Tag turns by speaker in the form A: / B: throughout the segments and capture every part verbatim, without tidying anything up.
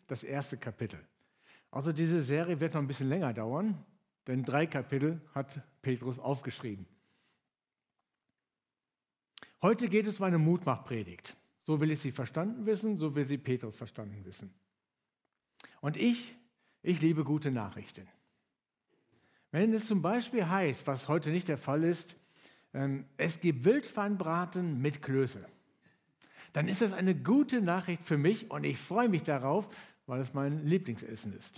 A: das erste Kapitel. Also diese Serie wird noch ein bisschen länger dauern, denn drei Kapitel hat Petrus aufgeschrieben. Heute geht es um eine Mutmachpredigt. So will ich sie verstanden wissen, so will sie Petrus verstanden wissen. Und ich, ich liebe gute Nachrichten. Wenn es zum Beispiel heißt, was heute nicht der Fall ist, ähm, es gibt Wildpfannbraten mit Klöße, dann ist das eine gute Nachricht für mich und ich freue mich darauf, weil es mein Lieblingsessen ist.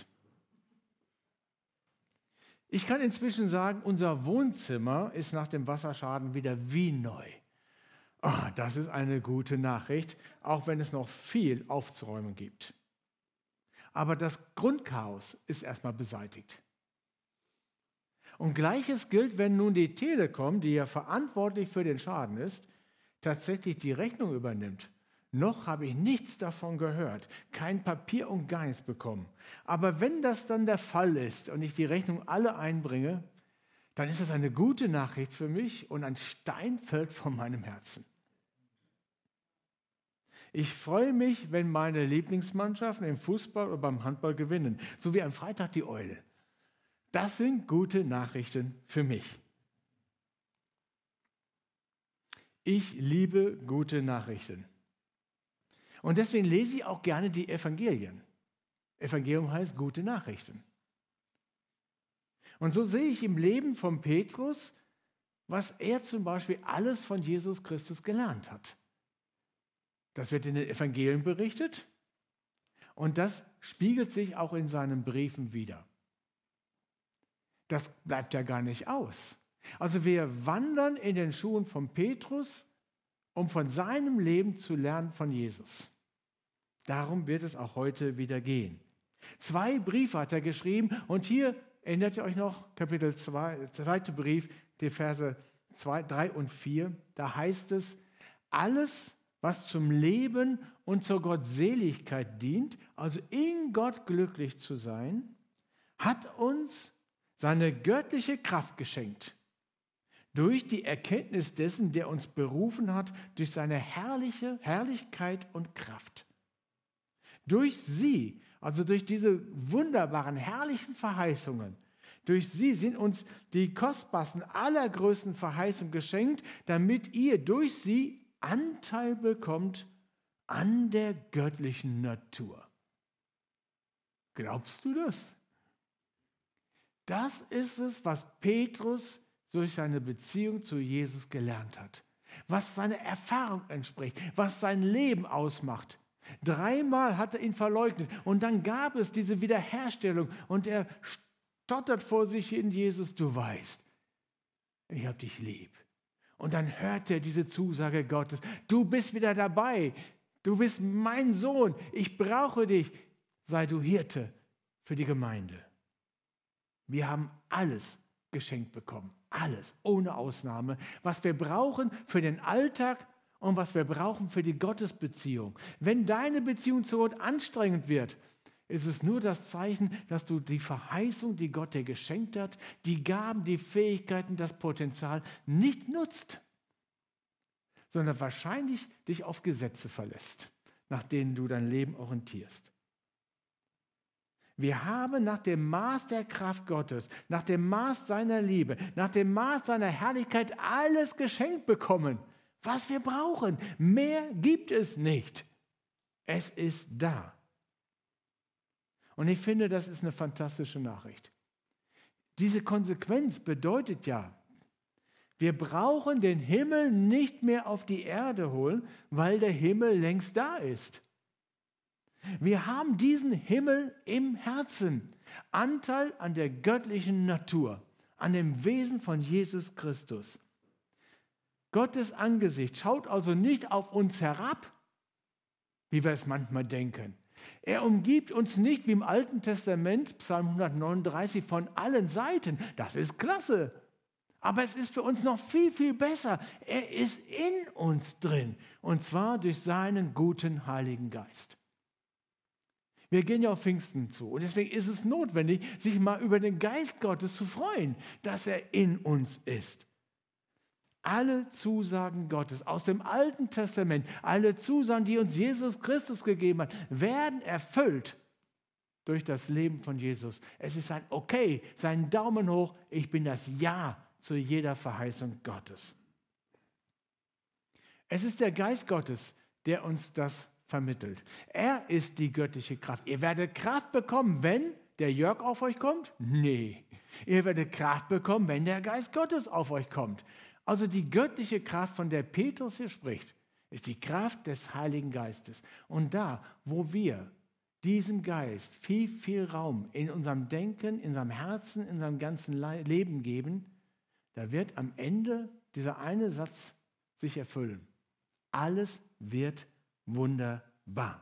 A: Ich kann inzwischen sagen, unser Wohnzimmer ist nach dem Wasserschaden wieder wie neu. Oh, das ist eine gute Nachricht, auch wenn es noch viel aufzuräumen gibt. Aber das Grundchaos ist erstmal beseitigt. Und Gleiches gilt, wenn nun die Telekom, die ja verantwortlich für den Schaden ist, tatsächlich die Rechnung übernimmt. Noch habe ich nichts davon gehört, kein Papier und gar nichts bekommen. Aber wenn das dann der Fall ist und ich die Rechnung alle einbringe, dann ist das eine gute Nachricht für mich und ein Stein fällt von meinem Herzen. Ich freue mich, wenn meine Lieblingsmannschaften im Fußball oder beim Handball gewinnen, so wie am Freitag die Eule. Das sind gute Nachrichten für mich. Ich liebe gute Nachrichten. Und deswegen lese ich auch gerne die Evangelien. Evangelium heißt gute Nachrichten. Und so sehe ich im Leben von Petrus, was er zum Beispiel alles von Jesus Christus gelernt hat. Das wird in den Evangelien berichtet und das spiegelt sich auch in seinen Briefen wider. Das bleibt ja gar nicht aus. Also wir wandern in den Schuhen von Petrus, um von seinem Leben zu lernen von Jesus. Darum wird es auch heute wieder gehen. Zwei Briefe hat er geschrieben und hier, erinnert ihr euch noch, Kapitel zwei, zweiter Brief, die Verse zwei, drei und vier, da heißt es, alles, was zum Leben und zur Gottseligkeit dient, also in Gott glücklich zu sein, hat uns seine göttliche Kraft geschenkt. Durch die Erkenntnis dessen, der uns berufen hat, durch seine herrliche Herrlichkeit und Kraft. Durch sie, also durch diese wunderbaren, herrlichen Verheißungen, durch sie sind uns die kostbarsten, allergrößten Verheißungen geschenkt, damit ihr durch sie Anteil bekommt an der göttlichen Natur. Glaubst du das? Das ist es, was Petrus durch seine Beziehung zu Jesus gelernt hat, was seiner Erfahrung entspricht, was sein Leben ausmacht. Dreimal hat er ihn verleugnet und dann gab es diese Wiederherstellung und er stottert vor sich hin, Jesus, du weißt, ich habe dich lieb. Und dann hört er diese Zusage Gottes, du bist wieder dabei, du bist mein Sohn, ich brauche dich, sei du Hirte für die Gemeinde. Wir haben alles geschenkt bekommen, alles, ohne Ausnahme, was wir brauchen für den Alltag und was wir brauchen für die Gottesbeziehung. Wenn deine Beziehung zu Gott anstrengend wird, ist es nur das Zeichen, dass du die Verheißung, die Gott dir geschenkt hat, die Gaben, die Fähigkeiten, das Potenzial nicht nutzt, sondern wahrscheinlich dich auf Gesetze verlässt, nach denen du dein Leben orientierst. Wir haben nach dem Maß der Kraft Gottes, nach dem Maß seiner Liebe, nach dem Maß seiner Herrlichkeit alles geschenkt bekommen, was wir brauchen. Mehr gibt es nicht. Es ist da. Und ich finde, das ist eine fantastische Nachricht. Diese Konsequenz bedeutet ja, wir brauchen den Himmel nicht mehr auf die Erde holen, weil der Himmel längst da ist. Wir haben diesen Himmel im Herzen, Anteil an der göttlichen Natur, an dem Wesen von Jesus Christus. Gottes Angesicht schaut also nicht auf uns herab, wie wir es manchmal denken. Er umgibt uns nicht wie im Alten Testament, Psalm hundertneununddreißig, von allen Seiten. Das ist klasse. Aber es ist für uns noch viel, viel besser. Er ist in uns drin. Und zwar durch seinen guten Heiligen Geist. Wir gehen ja auf Pfingsten zu. Und deswegen ist es notwendig, sich mal über den Geist Gottes zu freuen, dass er in uns ist. Alle Zusagen Gottes aus dem Alten Testament, alle Zusagen, die uns Jesus Christus gegeben hat, werden erfüllt durch das Leben von Jesus. Es ist ein Okay, sein Daumen hoch, ich bin das Ja zu jeder Verheißung Gottes. Es ist der Geist Gottes, der uns das vermittelt. Er ist die göttliche Kraft. Ihr werdet Kraft bekommen, wenn der Jörg auf euch kommt? Nee. Ihr werdet Kraft bekommen, wenn der Geist Gottes auf euch kommt. Also die göttliche Kraft, von der Petrus hier spricht, ist die Kraft des Heiligen Geistes. Und da, wo wir diesem Geist viel, viel Raum in unserem Denken, in unserem Herzen, in unserem ganzen Leben geben, da wird am Ende dieser eine Satz sich erfüllen. Alles wird wunderbar.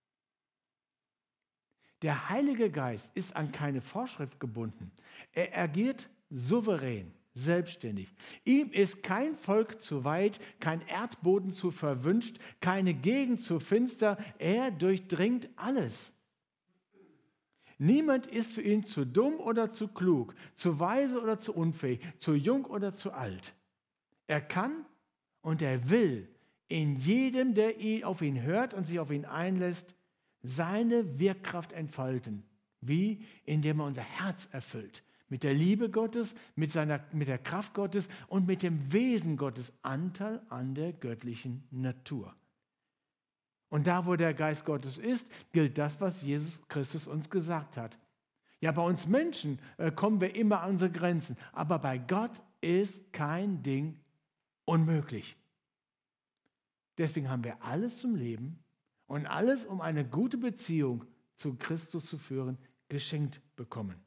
A: Der Heilige Geist ist an keine Vorschrift gebunden. Er agiert souverän, selbstständig. Ihm ist kein Volk zu weit, kein Erdboden zu verwünscht, keine Gegend zu finster. Er durchdringt alles. Niemand ist für ihn zu dumm oder zu klug, zu weise oder zu unfähig, zu jung oder zu alt. Er kann und er will in jedem, der ihn, auf ihn hört und sich auf ihn einlässt, seine Wirkkraft entfalten. Wie? Indem er unser Herz erfüllt. Mit der Liebe Gottes, mit, seiner, mit der Kraft Gottes und mit dem Wesen Gottes, Anteil an der göttlichen Natur. Und da, wo der Geist Gottes ist, gilt das, was Jesus Christus uns gesagt hat. Ja, bei uns Menschen äh, kommen wir immer an unsere Grenzen, aber bei Gott ist kein Ding unmöglich. Deswegen haben wir alles zum Leben und alles, um eine gute Beziehung zu Christus zu führen, geschenkt bekommen.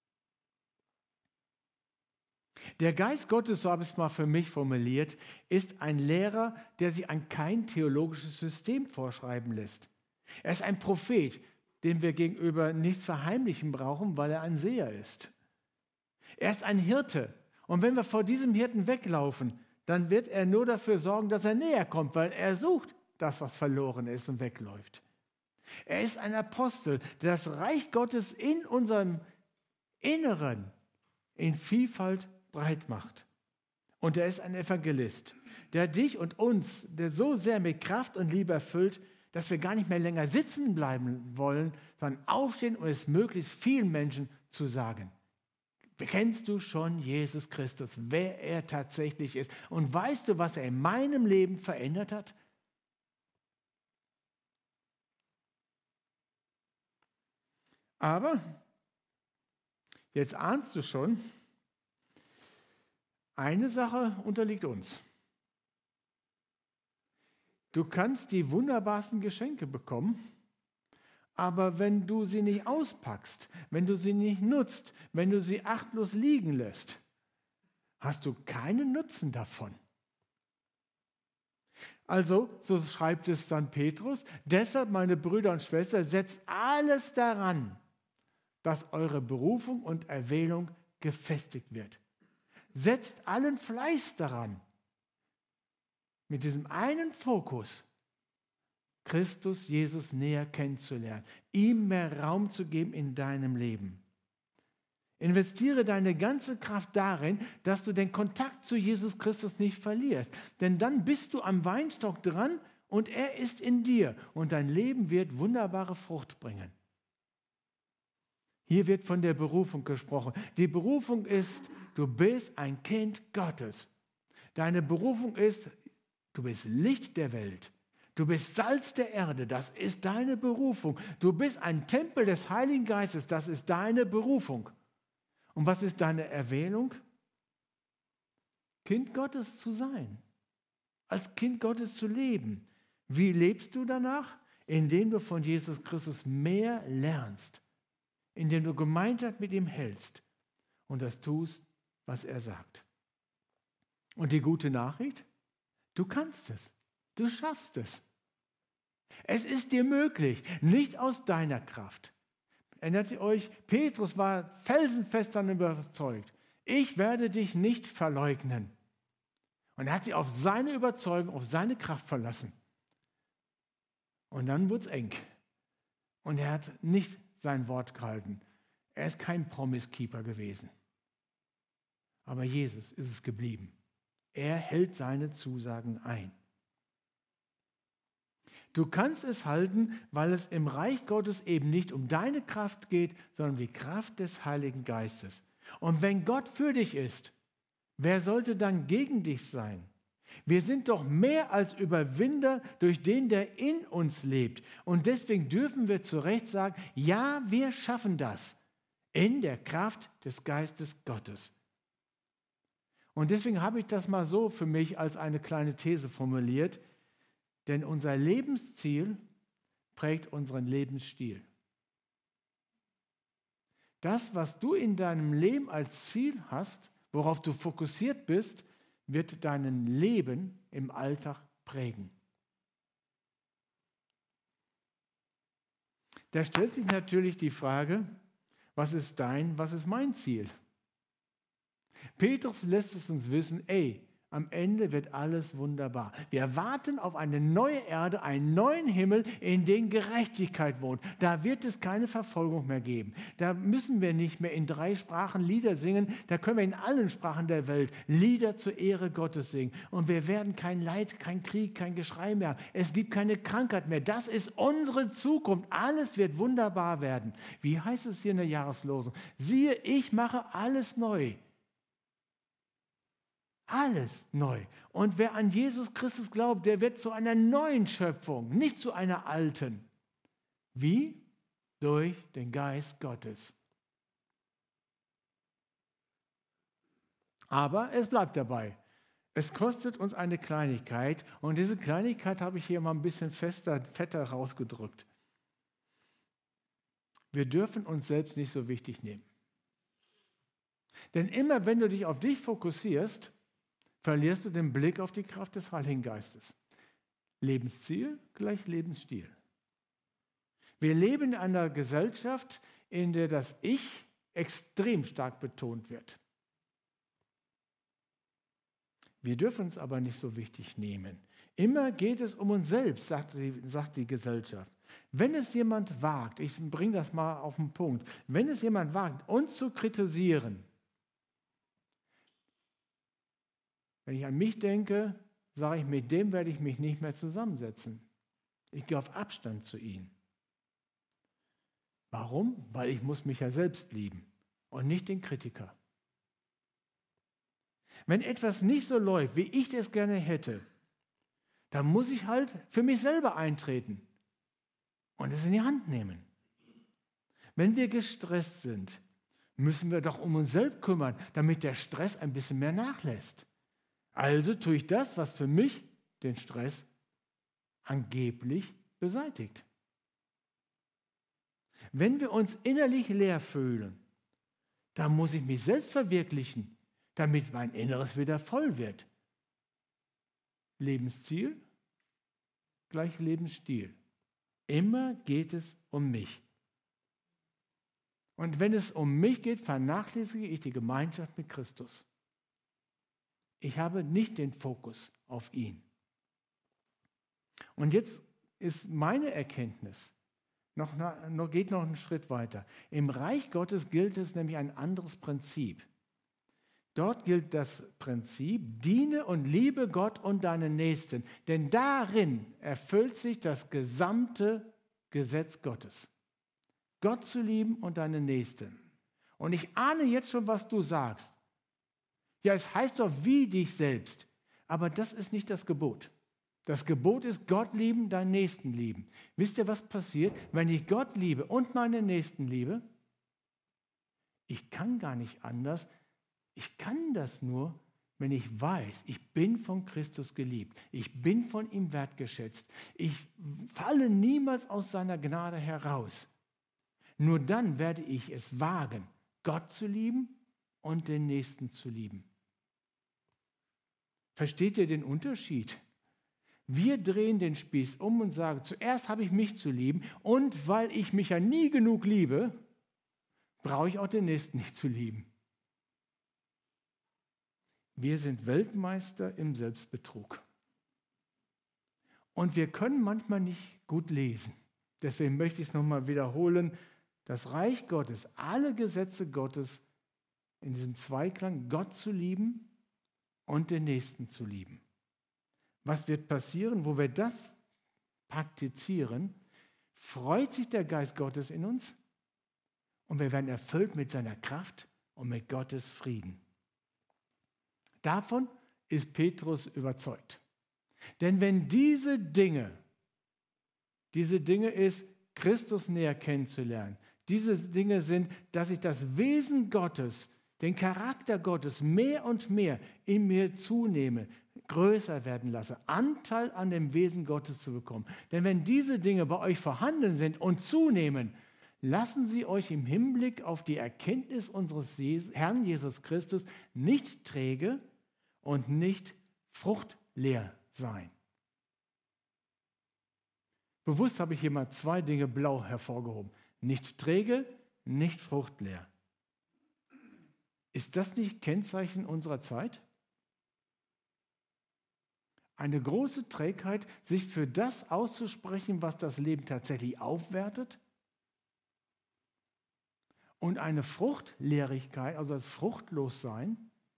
A: Der Geist Gottes, so habe ich es mal für mich formuliert, ist ein Lehrer, der sich an kein theologisches System vorschreiben lässt. Er ist ein Prophet, dem wir gegenüber nichts verheimlichen brauchen, weil er ein Seher ist. Er ist ein Hirte. Und wenn wir vor diesem Hirten weglaufen, dann wird er nur dafür sorgen, dass er näher kommt, weil er sucht das, was verloren ist und wegläuft. Er ist ein Apostel, der das Reich Gottes in unserem Inneren in Vielfalt breit macht. Und er ist ein Evangelist, der dich und uns, der so sehr mit Kraft und Liebe erfüllt, dass wir gar nicht mehr länger sitzen bleiben wollen, sondern aufstehen und es möglichst vielen Menschen zu sagen. Kennst du schon Jesus Christus, wer er tatsächlich ist? Und weißt du, was er in meinem Leben verändert hat? Aber, jetzt ahnst du schon, eine Sache unterliegt uns. Du kannst die wunderbarsten Geschenke bekommen, aber wenn du sie nicht auspackst, wenn du sie nicht nutzt, wenn du sie achtlos liegen lässt, hast du keinen Nutzen davon. Also, so schreibt es dann Petrus, deshalb, meine Brüder und Schwestern, setzt alles daran, dass eure Berufung und Erwählung gefestigt wird. Setzt allen Fleiß daran, mit diesem einen Fokus, Christus, Jesus näher kennenzulernen, ihm mehr Raum zu geben in deinem Leben. Investiere deine ganze Kraft darin, dass du den Kontakt zu Jesus Christus nicht verlierst. Denn dann bist du am Weinstock dran und er ist in dir und dein Leben wird wunderbare Frucht bringen. Hier wird von der Berufung gesprochen. Die Berufung ist, du bist ein Kind Gottes. Deine Berufung ist, du bist Licht der Welt. Du bist Salz der Erde, das ist deine Berufung. Du bist ein Tempel des Heiligen Geistes, das ist deine Berufung. Und was ist deine Erwählung? Kind Gottes zu sein, als Kind Gottes zu leben. Wie lebst du danach? Indem du von Jesus Christus mehr lernst, indem du Gemeinschaft mit ihm hältst und das tust, was er sagt. Und die gute Nachricht? Du kannst es, du schaffst es. Es ist dir möglich, nicht aus deiner Kraft. Erinnert ihr euch? Petrus war felsenfest davon überzeugt. Ich werde dich nicht verleugnen. Und er hat sich auf seine Überzeugung, auf seine Kraft verlassen. Und dann wurde es eng. Und er hat nicht sein Wort gehalten. Er ist kein Promise-Keeper gewesen. Aber Jesus ist es geblieben. Er hält seine Zusagen ein. Du kannst es halten, weil es im Reich Gottes eben nicht um deine Kraft geht, sondern um die Kraft des Heiligen Geistes. Und wenn Gott für dich ist, wer sollte dann gegen dich sein? Wir sind doch mehr als Überwinder durch den, der in uns lebt. Und deswegen dürfen wir zu Recht sagen, ja, wir schaffen das in der Kraft des Geistes Gottes. Und deswegen habe ich das mal so für mich als eine kleine These formuliert, denn unser Lebensziel prägt unseren Lebensstil. Das, was du in deinem Leben als Ziel hast, worauf du fokussiert bist, wird dein Leben im Alltag prägen. Da stellt sich natürlich die Frage, was ist dein, was ist mein Ziel? Petrus lässt es uns wissen, ey, am Ende wird alles wunderbar. Wir warten auf eine neue Erde, einen neuen Himmel, in dem Gerechtigkeit wohnt. Da wird es keine Verfolgung mehr geben. Da müssen wir nicht mehr in drei Sprachen Lieder singen. Da können wir in allen Sprachen der Welt Lieder zur Ehre Gottes singen. Und wir werden kein Leid, kein Krieg, kein Geschrei mehr haben. Es gibt keine Krankheit mehr. Das ist unsere Zukunft. Alles wird wunderbar werden. Wie heißt es hier in der Jahreslosung? Siehe, ich mache alles neu. Alles neu. Und wer an Jesus Christus glaubt, der wird zu einer neuen Schöpfung, nicht zu einer alten. Wie? Durch den Geist Gottes. Aber es bleibt dabei. Es kostet uns eine Kleinigkeit und diese Kleinigkeit habe ich hier mal ein bisschen fester, fetter rausgedrückt. Wir dürfen uns selbst nicht so wichtig nehmen. Denn immer wenn du dich auf dich fokussierst, verlierst du den Blick auf die Kraft des Heiligen Geistes. Lebensziel gleich Lebensstil. Wir leben in einer Gesellschaft, in der das Ich extrem stark betont wird. Wir dürfen uns aber nicht so wichtig nehmen. Immer geht es um uns selbst, sagt die, sagt die Gesellschaft. Wenn es jemand wagt, ich bringe das mal auf den Punkt, wenn es jemand wagt, uns zu kritisieren, wenn ich an mich denke, sage ich, mit dem werde ich mich nicht mehr zusammensetzen. Ich gehe auf Abstand zu ihm. Warum? Weil ich muss mich ja selbst lieben und nicht den Kritiker. Wenn etwas nicht so läuft, wie ich es gerne hätte, dann muss ich halt für mich selber eintreten und es in die Hand nehmen. Wenn wir gestresst sind, müssen wir doch um uns selbst kümmern, damit der Stress ein bisschen mehr nachlässt. Also tue ich das, was für mich den Stress angeblich beseitigt. Wenn wir uns innerlich leer fühlen, dann muss ich mich selbst verwirklichen, damit mein Inneres wieder voll wird. Lebensziel gleich Lebensstil. Immer geht es um mich. Und wenn es um mich geht, vernachlässige ich die Gemeinschaft mit Christus. Ich habe nicht den Fokus auf ihn. Und jetzt ist meine Erkenntnis, noch, noch, geht noch einen Schritt weiter. Im Reich Gottes gilt es nämlich ein anderes Prinzip. Dort gilt das Prinzip, diene und liebe Gott und deinen Nächsten, denn darin erfüllt sich das gesamte Gesetz Gottes. Gott zu lieben und deinen Nächsten. Und ich ahne jetzt schon, was du sagst. Ja, es heißt doch, wie dich selbst. Aber das ist nicht das Gebot. Das Gebot ist, Gott lieben, deinen Nächsten lieben. Wisst ihr, was passiert, wenn ich Gott liebe und meinen Nächsten liebe? Ich kann gar nicht anders. Ich kann das nur, wenn ich weiß, ich bin von Christus geliebt. Ich bin von ihm wertgeschätzt. Ich falle niemals aus seiner Gnade heraus. Nur dann werde ich es wagen, Gott zu lieben und den Nächsten zu lieben. Versteht ihr den Unterschied? Wir drehen den Spieß um und sagen, zuerst habe ich mich zu lieben und weil ich mich ja nie genug liebe, brauche ich auch den Nächsten nicht zu lieben. Wir sind Weltmeister im Selbstbetrug. Und wir können manchmal nicht gut lesen. Deswegen möchte ich es nochmal wiederholen. Das Reich Gottes, alle Gesetze Gottes in diesem Zweiklang, Gott zu lieben und den Nächsten zu lieben. Was wird passieren, wo wir das praktizieren, freut sich der Geist Gottes in uns und wir werden erfüllt mit seiner Kraft und mit Gottes Frieden. Davon ist Petrus überzeugt. Denn wenn diese Dinge, diese Dinge ist, Christus näher kennenzulernen, diese Dinge sind, dass ich das Wesen Gottes, den Charakter Gottes mehr und mehr in mir zunehme, größer werden lasse, Anteil an dem Wesen Gottes zu bekommen. Denn wenn diese Dinge bei euch vorhanden sind und zunehmen, lassen sie euch im Hinblick auf die Erkenntnis unseres Herrn Jesus Christus nicht träge und nicht fruchtleer sein. Bewusst habe ich hier mal zwei Dinge blau hervorgehoben. Nicht träge, nicht fruchtleer. Ist das nicht Kennzeichen unserer Zeit? Eine große Trägheit, sich für das auszusprechen, was das Leben tatsächlich aufwertet? Und eine Fruchtleerigkeit, also das Fruchtlossein,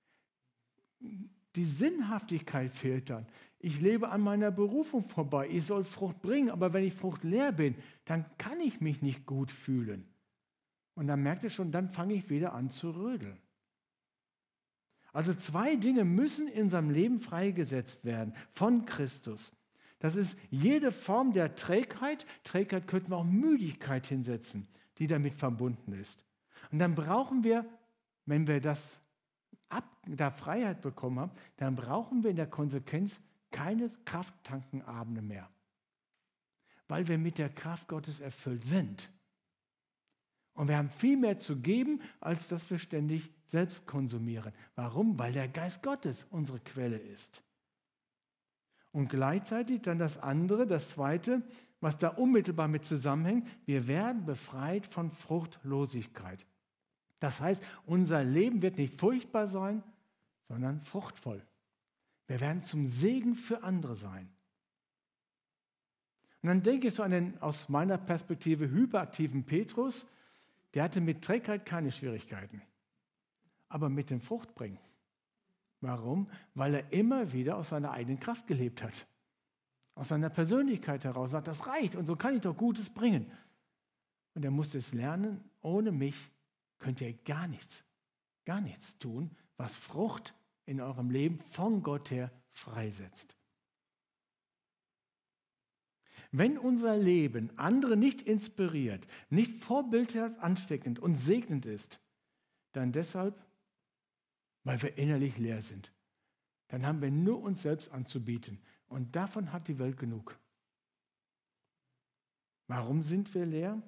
A: die Sinnhaftigkeit fehlt dann. Ich lebe an meiner Berufung vorbei, ich soll Frucht bringen, aber wenn ich fruchtleer bin, dann kann ich mich nicht gut fühlen. Und dann merkt ihr schon, dann fange ich wieder an zu rödeln. Also zwei Dinge müssen in unserem Leben freigesetzt werden von Christus. Das ist jede Form der Trägheit. Trägheit könnten wir auch Müdigkeit hinsetzen, die damit verbunden ist. Und dann brauchen wir, wenn wir das ab, da Freiheit bekommen haben, dann brauchen wir in der Konsequenz keine Krafttankenabende mehr, weil wir mit der Kraft Gottes erfüllt sind. Und wir haben viel mehr zu geben, als dass wir ständig selbst konsumieren. Warum? Weil der Geist Gottes unsere Quelle ist. Und gleichzeitig dann das andere, das zweite, was da unmittelbar mit zusammenhängt, wir werden befreit von Fruchtlosigkeit. Das heißt, unser Leben wird nicht furchtbar sein, sondern fruchtvoll. Wir werden zum Segen für andere sein. Und dann denke ich so an den, aus meiner Perspektive, hyperaktiven Petrus, der hatte mit Trägheit keine Schwierigkeiten, aber mit dem Fruchtbringen. Warum? Weil er immer wieder aus seiner eigenen Kraft gelebt hat. Aus seiner Persönlichkeit heraus sagt, das reicht und so kann ich doch Gutes bringen. Und er musste es lernen, ohne mich könnt ihr gar nichts, gar nichts tun, was Frucht in eurem Leben von Gott her freisetzt. Wenn unser Leben andere nicht inspiriert, nicht vorbildhaft ansteckend und segnend ist, dann deshalb, weil wir innerlich leer sind. Dann haben wir nur uns selbst anzubieten. Und davon hat die Welt genug. Warum sind wir leer?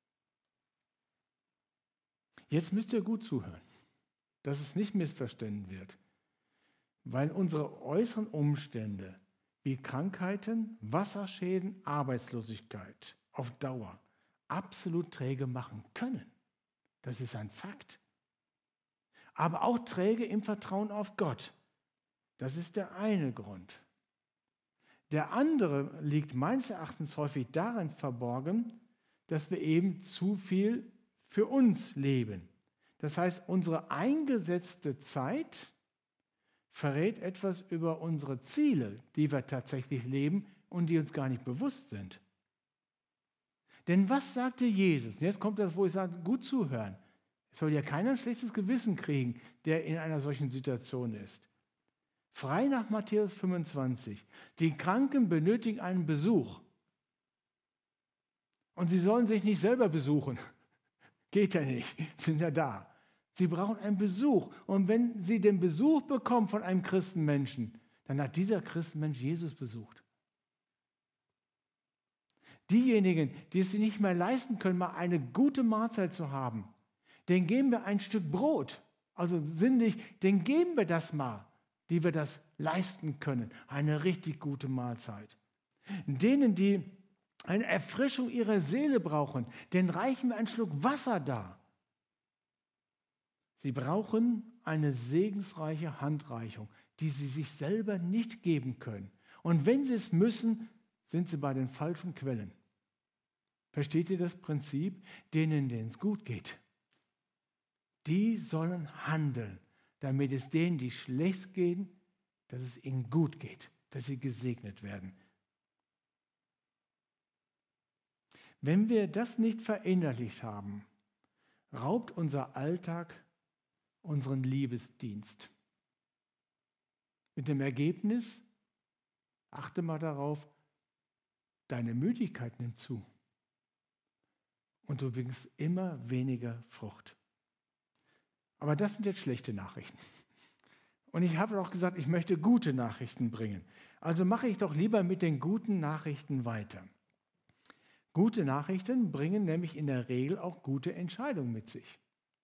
A: Jetzt müsst ihr gut zuhören, dass es nicht missverstanden wird. Weil unsere äußeren Umstände wie Krankheiten, Wasserschäden, Arbeitslosigkeit auf Dauer absolut träge machen können. Das ist ein Fakt. Aber auch träge im Vertrauen auf Gott. Das ist der eine Grund. Der andere liegt meines Erachtens häufig darin verborgen, dass wir eben zu viel für uns leben. Das heißt, unsere eingesetzte Zeit verrät etwas über unsere Ziele, die wir tatsächlich leben und die uns gar nicht bewusst sind. Denn was sagte Jesus? Jetzt kommt das, wo ich sage, gut zuhören. Es soll ja keiner ein schlechtes Gewissen kriegen, der in einer solchen Situation ist. Frei nach Matthäus fünfundzwanzig. Die Kranken benötigen einen Besuch. Und sie sollen sich nicht selber besuchen. Geht ja nicht, sind ja da. Sie brauchen einen Besuch. Und wenn sie den Besuch bekommen von einem Christenmenschen, dann hat dieser Christenmensch Jesus besucht. Diejenigen, die es sich nicht mehr leisten können, mal eine gute Mahlzeit zu haben, denen geben wir ein Stück Brot. Also sinnlich, denen geben wir das mal, die wir das leisten können. Eine richtig gute Mahlzeit. Denen, die eine Erfrischung ihrer Seele brauchen, denen reichen wir einen Schluck Wasser dar. Sie brauchen eine segensreiche Handreichung, die sie sich selber nicht geben können. Und wenn sie es müssen, sind sie bei den falschen Quellen. Versteht ihr das Prinzip? Denen, denen es gut geht, die sollen handeln, damit es denen, die schlecht gehen, dass es ihnen gut geht, dass sie gesegnet werden. Wenn wir das nicht verinnerlicht haben, raubt unser Alltag unseren Liebesdienst. Mit dem Ergebnis, achte mal darauf, deine Müdigkeit nimmt zu. Und du bringst immer weniger Frucht. Aber das sind jetzt schlechte Nachrichten. Und ich habe auch gesagt, ich möchte gute Nachrichten bringen. Also mache ich doch lieber mit den guten Nachrichten weiter. Gute Nachrichten bringen nämlich in der Regel auch gute Entscheidungen mit sich.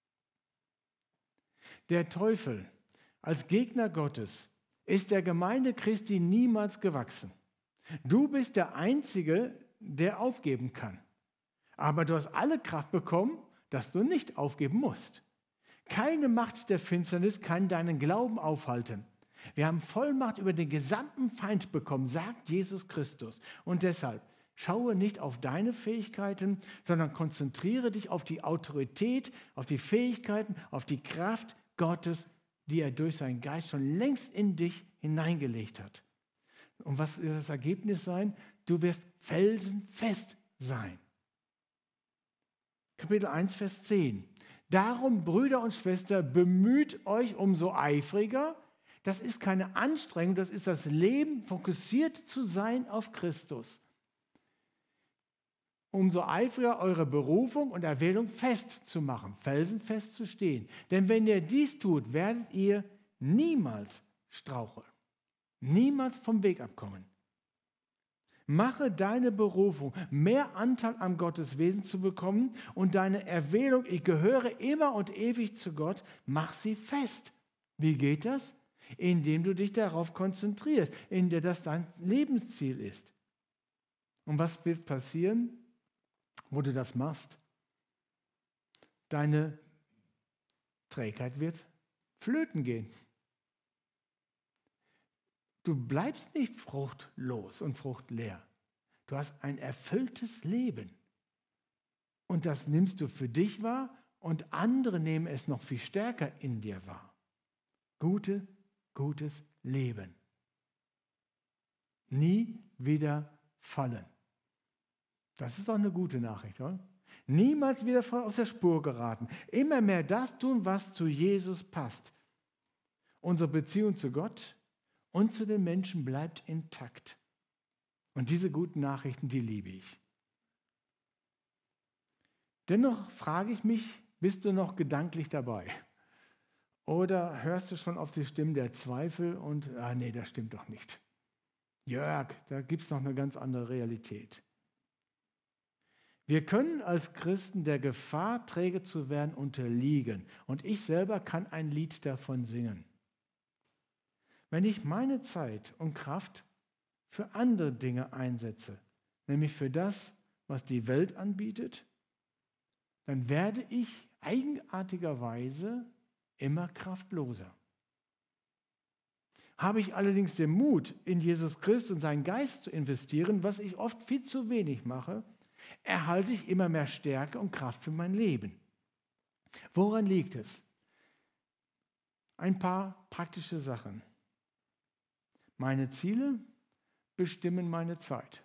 A: Der Teufel als Gegner Gottes ist der Gemeinde Christi niemals gewachsen. Du bist der Einzige, der aufgeben kann. Aber du hast alle Kraft bekommen, dass du nicht aufgeben musst. Keine Macht der Finsternis kann deinen Glauben aufhalten. Wir haben Vollmacht über den gesamten Feind bekommen, sagt Jesus Christus. Und deshalb schaue nicht auf deine Fähigkeiten, sondern konzentriere dich auf die Autorität, auf die Fähigkeiten, auf die Kraft Gottes, die er durch seinen Geist schon längst in dich hineingelegt hat. Und was wird das Ergebnis sein? Du wirst felsenfest sein. Kapitel eins, Vers zehn. Darum, Brüder und Schwestern, bemüht euch umso eifriger. Das ist keine Anstrengung, das ist das Leben, fokussiert zu sein auf Christus. Umso eifriger eure Berufung und Erwählung festzumachen, felsenfest zu stehen. Denn wenn ihr dies tut, werdet ihr niemals straucheln, niemals vom Weg abkommen. Mache deine Berufung, mehr Anteil am Gotteswesen zu bekommen und deine Erwählung, ich gehöre immer und ewig zu Gott, mach sie fest. Wie geht das? Indem du dich darauf konzentrierst, indem das dein Lebensziel ist. Und was wird passieren, wo du das machst? Deine Trägheit wird flöten gehen. Du bleibst nicht fruchtlos und fruchtleer. Du hast ein erfülltes Leben. Und das nimmst du für dich wahr und andere nehmen es noch viel stärker in dir wahr. Gute, gutes Leben. Nie wieder fallen. Das ist auch eine gute Nachricht, oder? Niemals wieder aus der Spur geraten. Immer mehr das tun, was zu Jesus passt. Unsere Beziehung zu Gott und zu den Menschen bleibt intakt. Und diese guten Nachrichten, die liebe ich. Dennoch frage ich mich, bist du noch gedanklich dabei? Oder hörst du schon auf die Stimmen der Zweifel und, ah nee, das stimmt doch nicht. Jörg, da gibt es noch eine ganz andere Realität. Wir können als Christen der Gefahr, träge zu werden, unterliegen. Und ich selber kann ein Lied davon singen. Wenn ich meine Zeit und Kraft für andere Dinge einsetze, nämlich für das, was die Welt anbietet, dann werde ich eigenartigerweise immer kraftloser. Habe ich allerdings den Mut, in Jesus Christus und seinen Geist zu investieren, was ich oft viel zu wenig mache, erhalte ich immer mehr Stärke und Kraft für mein Leben. Woran liegt es? Ein paar praktische Sachen. Meine Ziele bestimmen meine Zeit.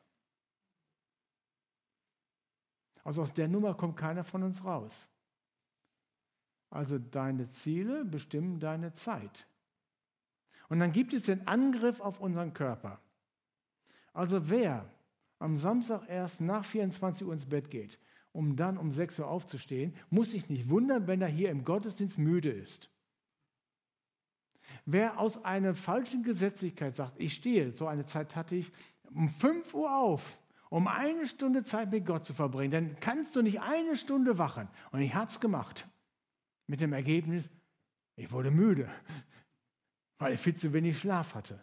A: Also aus der Nummer kommt keiner von uns raus. Also deine Ziele bestimmen deine Zeit. Und dann gibt es den Angriff auf unseren Körper. Also wer am Samstag erst nach vierundzwanzig Uhr ins Bett geht, um dann um sechs Uhr aufzustehen, muss sich nicht wundern, wenn er hier im Gottesdienst müde ist. Wer aus einer falschen Gesetzlichkeit sagt, ich stehe, so eine Zeit hatte ich, um fünf Uhr auf, um eine Stunde Zeit mit Gott zu verbringen, dann kannst du nicht eine Stunde wachen. Und ich habe es gemacht. Mit dem Ergebnis, ich wurde müde, weil ich viel zu wenig Schlaf hatte.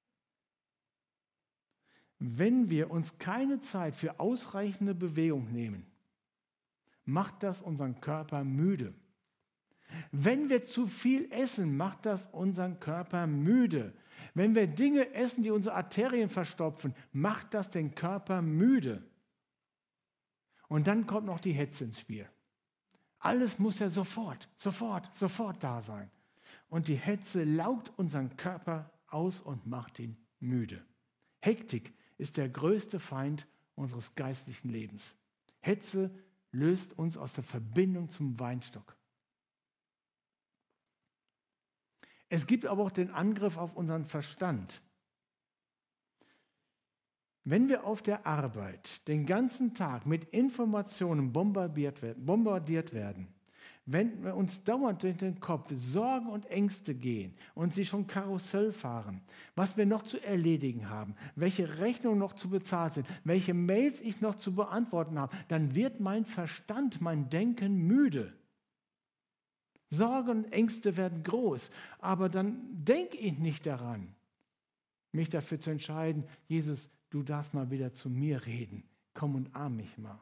A: Wenn wir uns keine Zeit für ausreichende Bewegung nehmen, macht das unseren Körper müde. Wenn wir zu viel essen, macht das unseren Körper müde. Wenn wir Dinge essen, die unsere Arterien verstopfen, macht das den Körper müde. Und dann kommt noch die Hetze ins Spiel. Alles muss ja sofort, sofort, sofort da sein. Und die Hetze laugt unseren Körper aus und macht ihn müde. Hektik ist der größte Feind unseres geistlichen Lebens. Hetze löst uns aus der Verbindung zum Weinstock. Es gibt aber auch den Angriff auf unseren Verstand. Wenn wir auf der Arbeit den ganzen Tag mit Informationen bombardiert werden, wenn wir uns dauernd durch den Kopf Sorgen und Ängste gehen und sie schon Karussell fahren, was wir noch zu erledigen haben, welche Rechnungen noch zu bezahlen sind, welche Mails ich noch zu beantworten habe, dann wird mein Verstand, mein Denken müde. Sorgen und Ängste werden groß, aber dann denke ich nicht daran, mich dafür zu entscheiden, Jesus, du darfst mal wieder zu mir reden, komm und arm mich mal.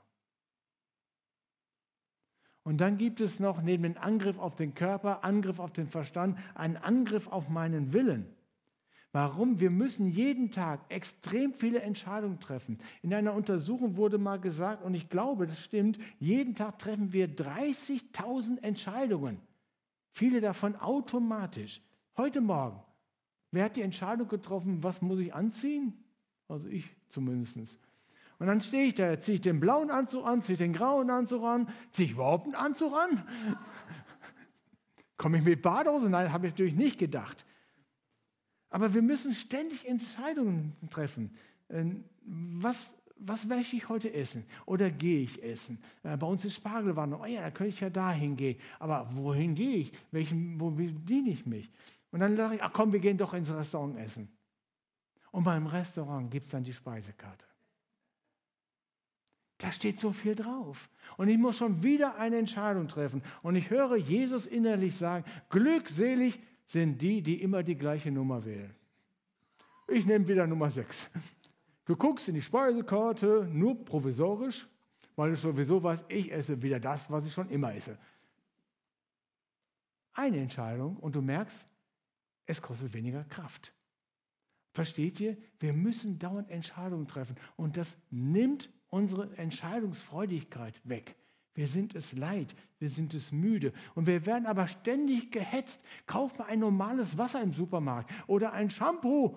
A: Und dann gibt es noch neben dem Angriff auf den Körper, Angriff auf den Verstand, einen Angriff auf meinen Willen. Warum? Wir müssen jeden Tag extrem viele Entscheidungen treffen. In einer Untersuchung wurde mal gesagt, und ich glaube, das stimmt, jeden Tag treffen wir dreißigtausend Entscheidungen. Viele davon automatisch. Heute Morgen, wer hat die Entscheidung getroffen, was muss ich anziehen? Also ich zumindest. Und dann stehe ich da, ziehe ich den blauen Anzug an, ziehe ich den grauen Anzug an, ziehe ich überhaupt einen Anzug an? Komme ich mit Badehose? Nein, habe ich natürlich nicht gedacht. Aber wir müssen ständig Entscheidungen treffen. Was, was werde ich heute essen? Oder gehe ich essen? Bei uns ist Spargelwanderung. Oh ja, da könnte ich ja dahin gehen. Aber wohin gehe ich? Welchen, wo bediene ich mich? Und dann sage ich, ach komm, wir gehen doch ins Restaurant essen. Und beim Restaurant gibt es dann die Speisekarte. Da steht so viel drauf. Und ich muss schon wieder eine Entscheidung treffen. Und ich höre Jesus innerlich sagen, glückselig sind die, die immer die gleiche Nummer wählen. Ich nehme wieder Nummer sechs. Du guckst in die Speisekarte, nur provisorisch, weil du sowieso weißt, ich esse wieder das, was ich schon immer esse. Eine Entscheidung und du merkst, es kostet weniger Kraft. Versteht ihr? Wir müssen dauernd Entscheidungen treffen und das nimmt unsere Entscheidungsfreudigkeit weg. Wir sind es leid, wir sind es müde und wir werden aber ständig gehetzt. Kauf mal ein normales Wasser im Supermarkt oder ein Shampoo.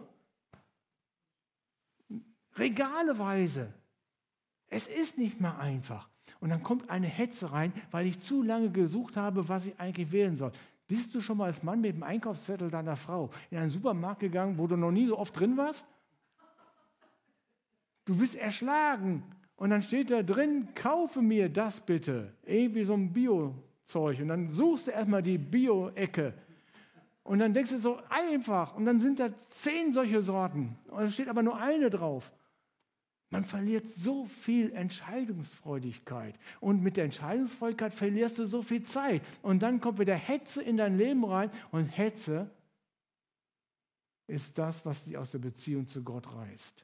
A: Regaleweise. Es ist nicht mehr einfach. Und dann kommt eine Hetze rein, weil ich zu lange gesucht habe, was ich eigentlich wählen soll. Bist du schon mal als Mann mit dem Einkaufszettel deiner Frau in einen Supermarkt gegangen, wo du noch nie so oft drin warst? Du bist erschlagen. Und dann steht da drin, kaufe mir das bitte. Irgendwie so ein Bio-Zeug. Und dann suchst du erstmal die Bio-Ecke. Und dann denkst du so einfach. Und dann sind da zehn solche Sorten. Und da steht aber nur eine drauf. Man verliert so viel Entscheidungsfreudigkeit. Und mit der Entscheidungsfreudigkeit verlierst du so viel Zeit. Und dann kommt wieder Hetze in dein Leben rein. Und Hetze ist das, was dich aus der Beziehung zu Gott reißt.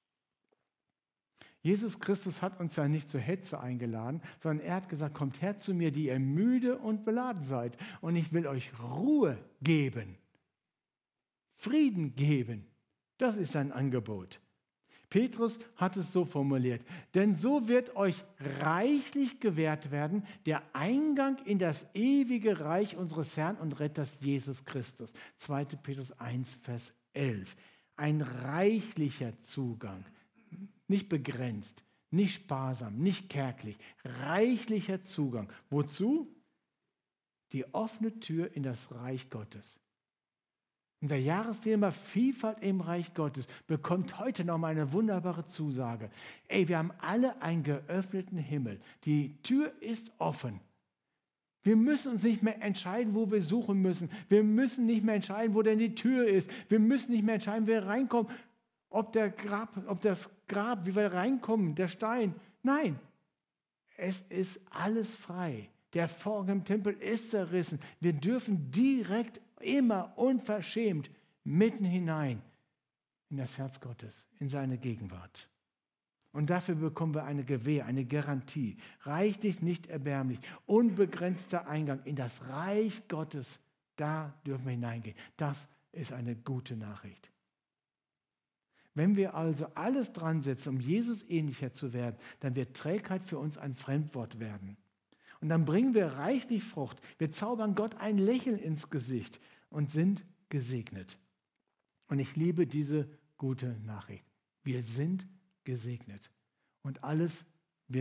A: Jesus Christus hat uns ja nicht zur Hetze eingeladen, sondern er hat gesagt, kommt her zu mir, die ihr müde und beladen seid. Und ich will euch Ruhe geben, Frieden geben. Das ist sein Angebot. Petrus hat es so formuliert, denn so wird euch reichlich gewährt werden der Eingang in das ewige Reich unseres Herrn und Retters Jesus Christus. zweiter Petrus eins, Vers elf. Ein reichlicher Zugang. Nicht begrenzt, nicht sparsam, nicht kärglich, reichlicher Zugang. Wozu? Die offene Tür in das Reich Gottes. Unser Jahresthema Vielfalt im Reich Gottes bekommt heute noch mal eine wunderbare Zusage. Ey, wir haben alle einen geöffneten Himmel. Die Tür ist offen. Wir müssen uns nicht mehr entscheiden, wo wir suchen müssen. Wir müssen nicht mehr entscheiden, wo denn die Tür ist. Wir müssen nicht mehr entscheiden, wer reinkommt. Ob, der Grab, ob das Grab, wie wir reinkommen, der Stein. Nein, es ist alles frei. Der Vorhang im Tempel ist zerrissen. Wir dürfen direkt, immer unverschämt mitten hinein in das Herz Gottes, in seine Gegenwart. Und dafür bekommen wir eine Gewähr, eine Garantie. Reichlich, nicht erbärmlich, unbegrenzter Eingang in das Reich Gottes. Da dürfen wir hineingehen. Das ist eine gute Nachricht. Wenn wir also alles dran setzen, um Jesus ähnlicher zu werden, dann wird Trägheit für uns ein Fremdwort werden. Und dann bringen wir reichlich Frucht. Wir zaubern Gott ein Lächeln ins Gesicht und sind gesegnet. Und ich liebe diese gute Nachricht. Wir sind gesegnet. Und alles wird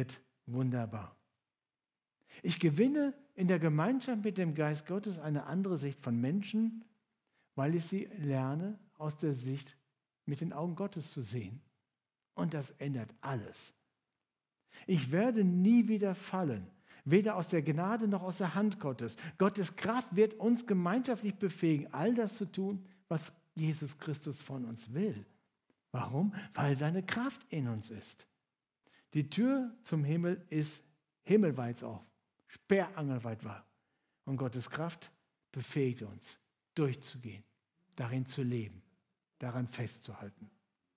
A: wunderbar. Ich gewinne in der Gemeinschaft mit dem Geist Gottes eine andere Sicht von Menschen, weil ich sie lerne, aus der Sicht mit den Augen Gottes zu sehen. Und das ändert alles. Ich werde nie wieder fallen, weder aus der Gnade noch aus der Hand Gottes. Gottes Kraft wird uns gemeinschaftlich befähigen, all das zu tun, was Jesus Christus von uns will. Warum? Weil seine Kraft in uns ist. Die Tür zum Himmel ist himmelweit auf, sperrangelweit war. Und Gottes Kraft befähigt uns, durchzugehen, darin zu leben, daran festzuhalten.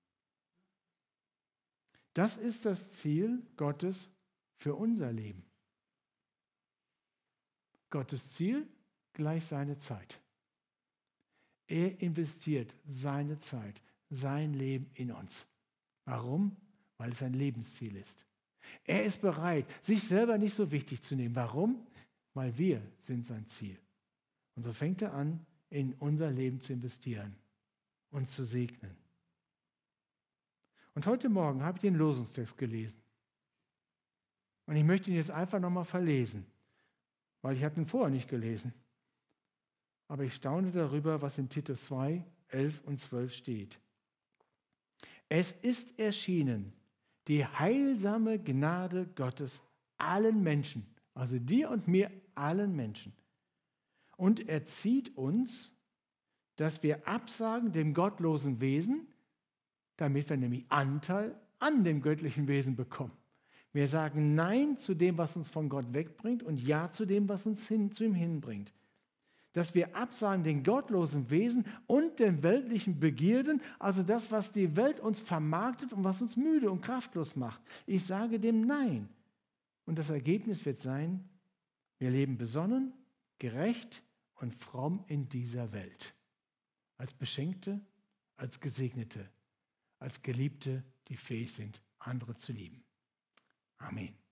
A: Das ist das Ziel Gottes für unser Leben. Gottes Ziel gleich seine Zeit. Er investiert seine Zeit, sein Leben in uns. Warum? Weil es sein Lebensziel ist. Er ist bereit, sich selber nicht so wichtig zu nehmen. Warum? Weil wir sind sein Ziel. Und so fängt er an, in unser Leben zu investieren, uns zu segnen. Und heute Morgen habe ich den Losungstext gelesen. Und ich möchte ihn jetzt einfach nochmal verlesen, weil ich hatte ihn vorher nicht gelesen. Aber ich staune darüber, was in Titus zwei, elf und zwölf steht. Es ist erschienen, die heilsame Gnade Gottes allen Menschen, also dir und mir, allen Menschen. Und er zieht uns, dass wir absagen dem gottlosen Wesen, damit wir nämlich Anteil an dem göttlichen Wesen bekommen. Wir sagen Nein zu dem, was uns von Gott wegbringt und Ja zu dem, was uns hin, zu ihm hinbringt. Dass wir absagen den gottlosen Wesen und den weltlichen Begierden, also das, was die Welt uns vermarktet und was uns müde und kraftlos macht. Ich sage dem Nein. Und das Ergebnis wird sein, wir leben besonnen, gerecht und fromm in dieser Welt. Als Beschenkte, als Gesegnete, als Geliebte, die fähig sind, andere zu lieben. Amen.